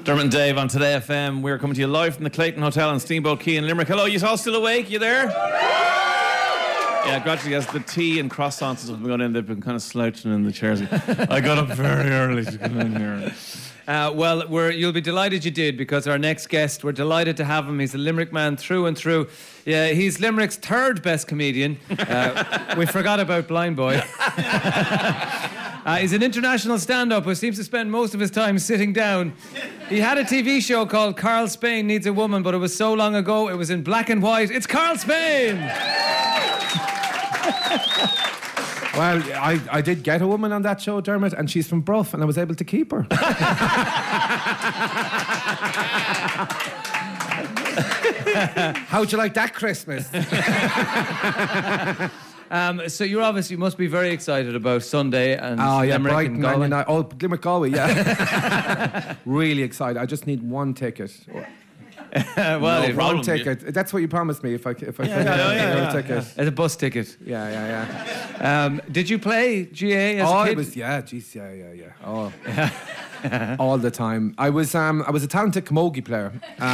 Dermot and Dave on Today FM. We're coming to you live from the Clayton Hotel in Steamboat Quay in Limerick. Hello, you all still awake? You there? Yeah, gradually as the tea and croissants have been going in, they've been kind of slouching in the chairs. I got up very early to come in here. Well, you'll be delighted you did, because our next guest, we're delighted to have him. He's a Limerick man through and through. Yeah, he's Limerick's third best comedian. We forgot about Blind Boy. He's an international stand-up who seems to spend most of his time sitting down. He had a TV show called Carl Spain Needs a Woman, but it was so long ago, it was in black and white. It's Carl Spain! Well, I did get a woman on that show, Dermot, and she's from Bruff, and I was able to keep her. How'd you like that Christmas? So you must be very excited about Sunday and Limerick Brighton, and Galway. Limerick, Galway, yeah. Really excited. I just need one ticket. One ticket. That's what you promised me. If I ticket. As a bus ticket. Yeah. Did you play GA as a kid? Yeah. Oh, all the time. I was a talented camogie player.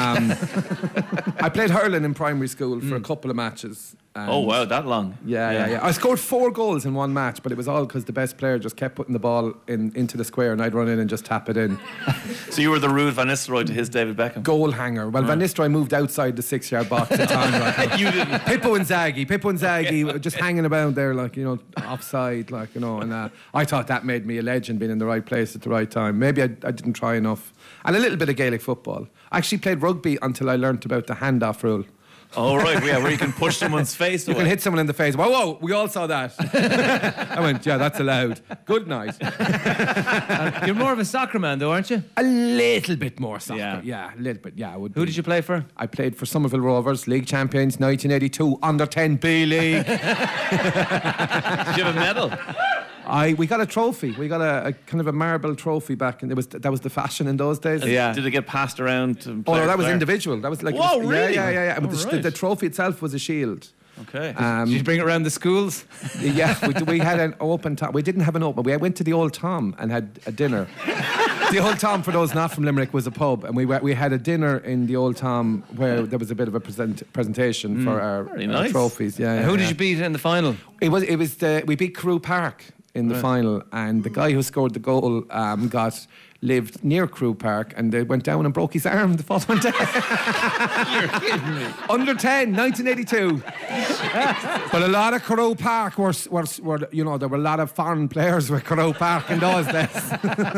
I played hurling in primary school for a couple of matches. Oh wow, that long? Yeah. I scored 4 goals in one match, but it was all because the best player just kept putting the ball into the square, and I'd run in and just tap it in. So you were the Ruud Van Nistelrooy to his David Beckham? Goal hanger. Well, Van Nistelrooy moved outside the 6-yard box at times. You didn't. Pippo Inzaghi just hanging about there, offside, and I thought that made me a legend, being in the right place at the right time. Maybe I didn't try enough. And a little bit of Gaelic football. I actually played rugby until I learnt about the handoff rule. Oh, right, yeah, where you can push someone's face away. You can hit someone in the face. Whoa, we all saw that. I went, yeah, that's allowed. Good night. You're more of a soccer man, though, aren't you? A little bit more soccer. Yeah. A little bit, yeah. Who did you play for? I played for Somerville Rovers, League champions, 1982, under-10 B-League. Did you have a medal? We got a trophy. We got a kind of a marble trophy back, and that was the fashion in those days. Yeah. Did it get passed around to player? Oh no, that was individual. That was like really? Yeah. But the trophy itself was a shield. Okay. Did you bring it around the schools? Yeah, we had an open Tom. We didn't have an open. We went to the Old Tom and had a dinner. The Old Tom, for those not from Limerick, was a pub, and we had a dinner in the Old Tom where there was a bit of a presentation for our trophies. Yeah. Who did you beat in the final? We beat Carew Park in the final, and the guy who scored the goal lived near Carew Park, and they went down and broke his arm the following day. You're kidding me. Under 10, 1982. But a lot of Carew Park were there were a lot of foreign players with Carew Park in those days.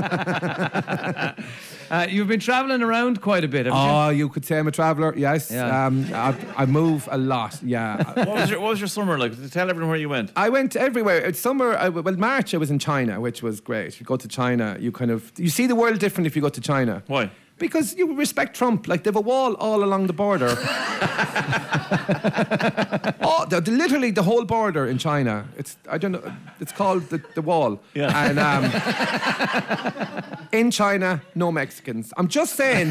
You've been travelling around quite a bit, haven't you? You could say I'm a traveller, yes. Yeah. I move a lot, yeah. What was your summer like? Tell everyone where you went. I went everywhere. It's summer, March I was in China, which was great. If you go to China, you see the world different if you go to China. Why? Because you respect Trump. Like, they have a wall all along the border. Literally the whole border in China. It's called the wall. Yeah. And in China, no Mexicans. I'm just saying.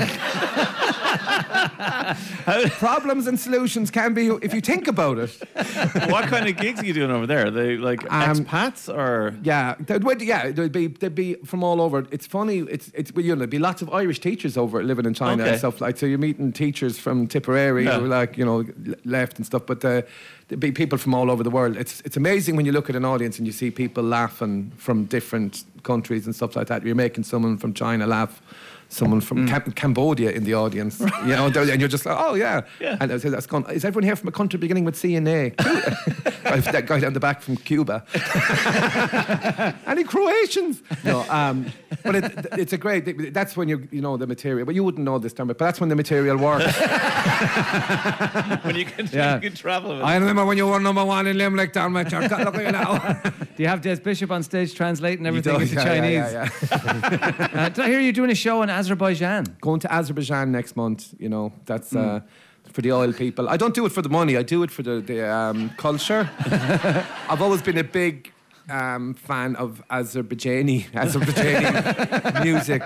Problems and solutions can be, if you think about it. What kind of gigs are you doing over there? Are they like expats or? Yeah, they'd be from all over. It's funny. There'd be lots of Irish teachers over living in China and stuff like. So you're meeting teachers from Tipperary who left and stuff, but there'd be people from all over the world. It's amazing when you look at an audience and you see people laughing from different countries and stuff like that. You're making someone from China laugh. Someone from Cambodia in the audience, and you're just like, oh yeah. And that's gone. Is everyone here from a country beginning with C and A? That guy down the back from Cuba. Any Croatians? No, but it's a great. That's when you know the material. But you wouldn't know this term. But that's when the material works. When you can travel. With I remember when you were number 1 in Limerick, down my church. Look at you now. Do you have Des Bishop on stage translating everything into Chinese? Yeah. Did I hear you doing a show in Azerbaijan? Going to Azerbaijan next month. That's for the oil people. I don't do it for the money. I do it for the culture. I've always been a big fan of Azerbaijani music.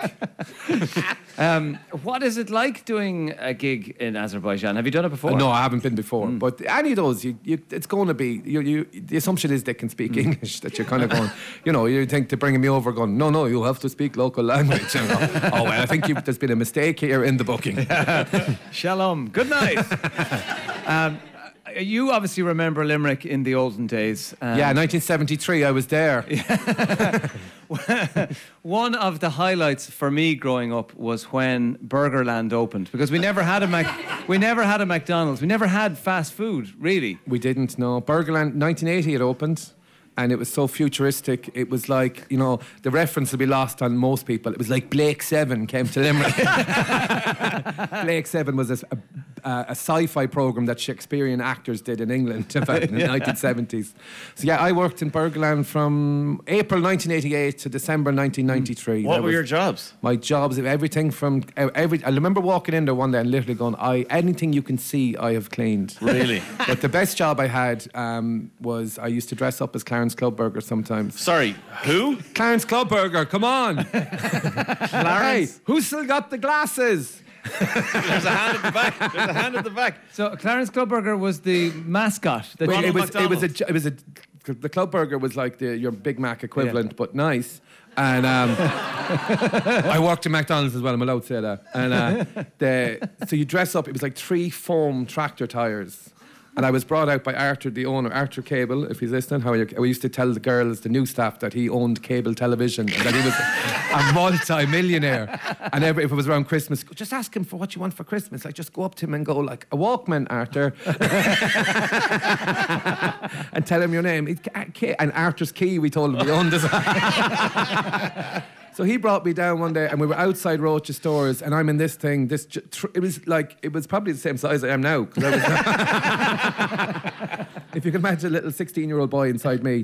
What is it like doing a gig in Azerbaijan? Have you done it before? No, I haven't been before. But any of those, it's going to be. The assumption is they can speak English. That you're kind of going. You think they're bringing me over, going, no, you have to speak local language. Oh, well, I think there's been a mistake here in the booking. Shalom. Good night. You obviously remember Limerick in the olden days. 1973, I was there. One of the highlights for me growing up was when Burgerland opened, because we never had a McDonald's. We never had fast food, really. We didn't, no. Burgerland, 1980 it opened. And it was so futuristic. It was like, the reference will be lost on most people. It was like Blake Seven came to Limerick. Blake Seven was a sci-fi program that Shakespearean actors did in England about in the 1970s. So I worked in Burgerland from April 1988 to December 1993. What were your jobs? My jobs, everything from I remember walking in there one day and literally going, anything you can see, I have cleaned. Really? But the best job I had was I used to dress up as Clarence Clubberger sometimes. Sorry, who? Clarence Clubberger, come on. Hey, who's still got the glasses? There's a hand at the back. So Clarence Clubberger was the mascot. The Clubberger was like your Big Mac equivalent, but nice. And I worked in McDonald's as well, I'm allowed to say that. And so you dress up, it was like 3 foam tractor tires. And I was brought out by Arthur, the owner, Arthur Cable, if he's listening. We used to tell the girls, the new staff, that he owned cable television and that he was a multi-millionaire. And if it was around Christmas, just ask him for what you want for Christmas. Like, just go up to him and go, like, a Walkman, Arthur. And tell him your name. And Arthur's key, we told him he owned as So he brought me down one day, and we were outside Roach's stores, and I'm in this thing. It was probably the same size I am now. If you can imagine a little 16-year-old boy inside me.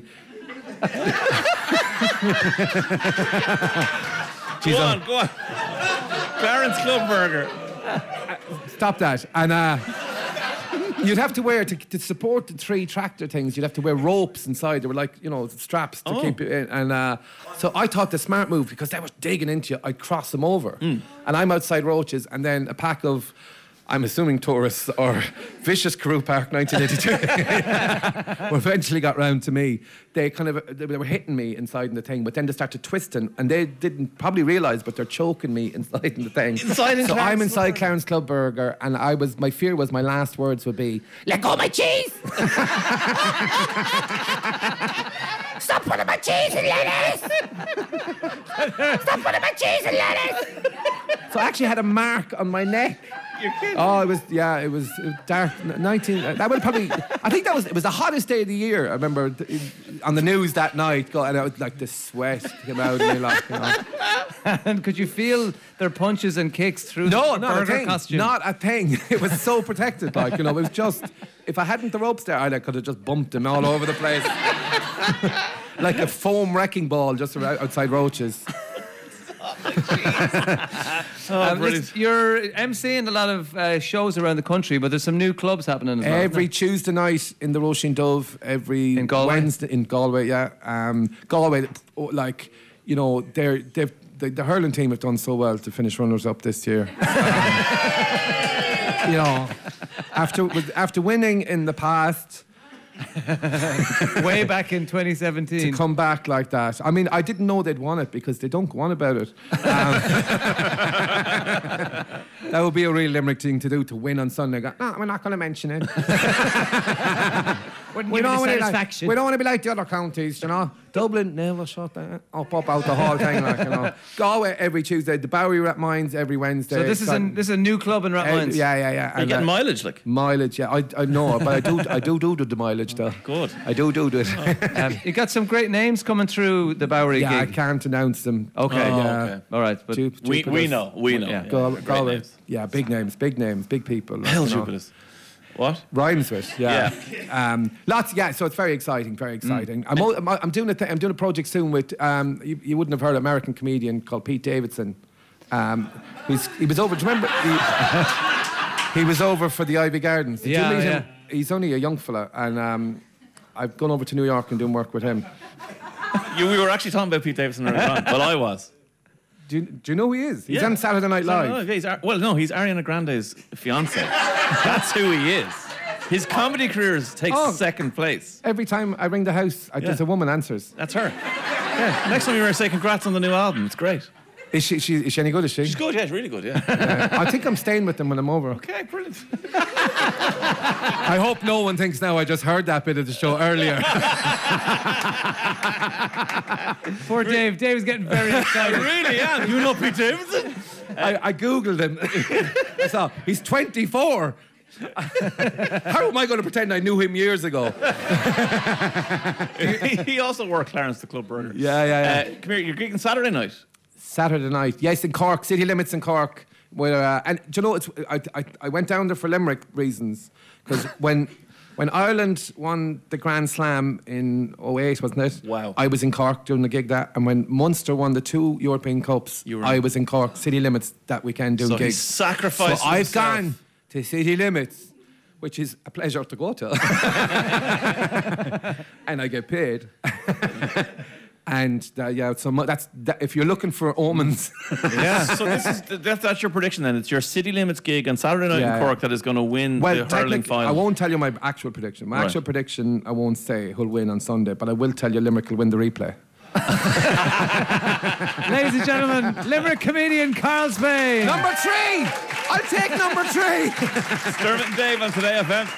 Go on. Clarence Clubberger. Stop that. And you'd have to wear, to support the 3 tractor things, you'd have to wear ropes inside. They were like, straps to keep you in. And so I thought the smart move, because they were digging into you, I'd cross them over. And I'm outside Roach's, and then a pack of, I'm assuming tourists or Vicious Carew Park 1982 who eventually got round to me. They were hitting me inside the thing, but then they started twisting, and they didn't probably realise, but they're choking me inside the thing. So I'm inside Clarence Clubberger, and my fear was my last words would be, "Let go of my cheese! Stop putting my cheese in lettuce! Stop putting my cheese in lettuce!" So I actually had a mark on my neck. You're kidding. Oh, it was dark. I think it was the hottest day of the year. I remember on the news that night, and I was like, the sweat came out of me, And could you feel their punches and kicks through the burger costume? Not a thing. It was so protected, it was just, if I hadn't the ropes there, I could have just bumped them all over the place. Like a foam wrecking ball just outside Roach's. You're emceeing a lot of shows around the country, but there's some new clubs happening as well. Every Tuesday night in the Roisin Dove, in Galway? Wednesday in Galway, Galway, the hurling team have done so well to finish runners-up this year. After winning in the past. Way back in 2017. To come back like that. I mean, I didn't know they'd won it because they don't go on about it. That would be a real Limerick thing to do, to win on Sunday. No, we're not going to mention it. We don't want to be like the other counties, Dublin never shut that up out the whole thing, Galway every Tuesday, the Bowery Rathmines every Wednesday. So this is a new club in Rathmines. Yeah. Are you getting mileage, like? Mileage, yeah. I know, but I do the mileage though. Good. I do it. You got some great names coming through the Bowery gig. I can't announce them. Okay. Okay. All right, but we know. Yeah. Galway. Names. Yeah, big names, big people. Hell, Jupiters. What? Rhymes with, yeah. Lots, so it's very exciting. I'm doing a project soon with, you wouldn't have heard, an American comedian called Pete Davidson. He was over, do you remember? He was over for the Ivy Gardens. Did you meet him? He's only a young fella, and I've gone over to New York and doing work with him. We were actually talking about Pete Davidson earlier on. Well, I was. Do you know who he is? He's Yeah. on Saturday Night Live. No, he's Ariana Grande's fiance. That's who he is. His comedy career takes second place. Every time I ring the house, there's a woman answers. That's her. Yeah. Next time you were say congrats on the new album. It's great. Is she any good? Is she? She's good. Yeah, she's really good. Yeah. I think I'm staying with them when I'm over. Okay, brilliant. I hope no one thinks now I just heard that bit of the show earlier. Poor Dave. Dave is getting very excited. I really am. You know Pete Davidson? I googled him. I saw he's 24. How am I going to pretend I knew him years ago? He also wore Clarence the Club Burger. Yeah. Come here. You're gigging Saturday night. Saturday night, yes, in Cork, City Limits in Cork. Where and do you know, I went down there for Limerick reasons because when Ireland won the Grand Slam in 2008, wasn't it? Wow. I was in Cork doing the gig that, and when Munster won the 2 European Cups, I was in Cork, City Limits that weekend doing gigs. He sacrificed. So I've gone to City Limits, which is a pleasure to go to, and I get paid. And that's if you're looking for omens. Yeah. So that's your prediction then. It's your City Limits gig on Saturday night in Cork that is going to win the hurling final. I won't tell you my actual prediction. My actual prediction, I won't say who'll win on Sunday, but I will tell you Limerick will win the replay. Ladies and gentlemen, Limerick comedian Carl Spain. Number 3. I'll take number 3. Dermot and Dave on Today FM.